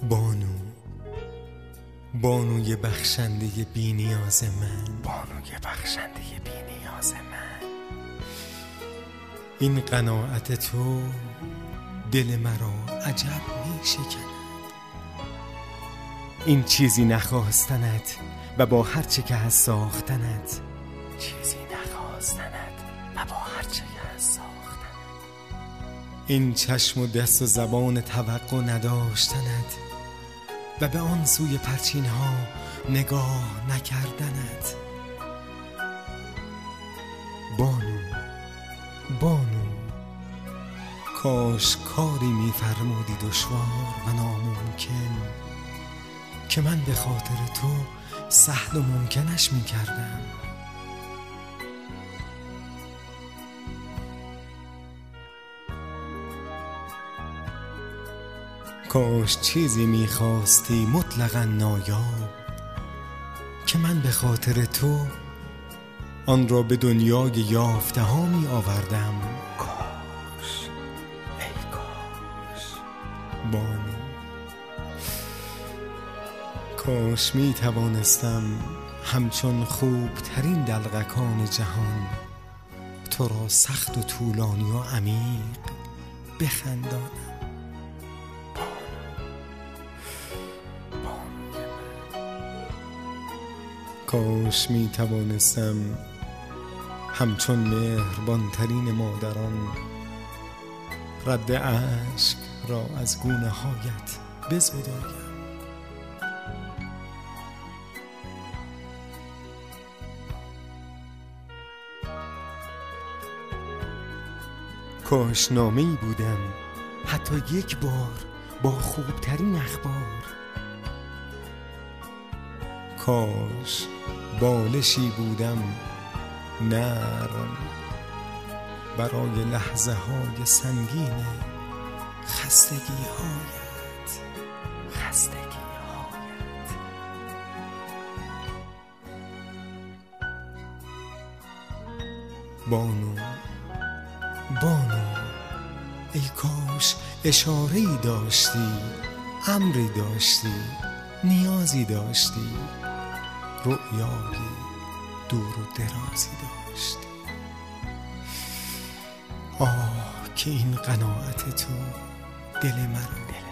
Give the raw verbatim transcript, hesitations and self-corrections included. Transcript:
بانو، بانوی بخشنده بی نیاز من، بانوی بخشنده بی نیاز من. این قناعت تو دل مرا عجب می شکند. این چیزی نخواستنت و با هر چه که هست ساختنت، چیزی نخواستنت و با هر چه که هست ساختنت. این چشم و دست و زبان توقع نداشتنت و به آن سوی پرچین ها نگاه نکردنت. بانو، بانو، کاش کاری می‌فرمودی دشوار و ناممکن که من به خاطر تو سهل و ممکنش می‌کردم. کاش چیزی می‌خواستی مطلقاً نایاب که من به خاطر تو آن را به دنیای یافته ها می آوردم. کاش، ای کاش. بانو، کاش می توانستم همچون خوب ترین دلقکان جهان تو را سخت و طولانی و عمیق بخندانم. کاش می توانستم همچون مهربان ترین مادران رد اشک را از گونه هایت بزدایم. کاش نامه‌ای بودم حتی یک بار با خوبترین اخبار. کاش بالشی بودم نرم برای لحظه های سنگین خستگی هایت، خستگی هایت. بانو، بانو، ای کاش اشاره‌ای داشتی، امری داشتی، نیازی داشتی، رؤیایی دور و درازی داشتی. آه که این قناعت تو دل مرا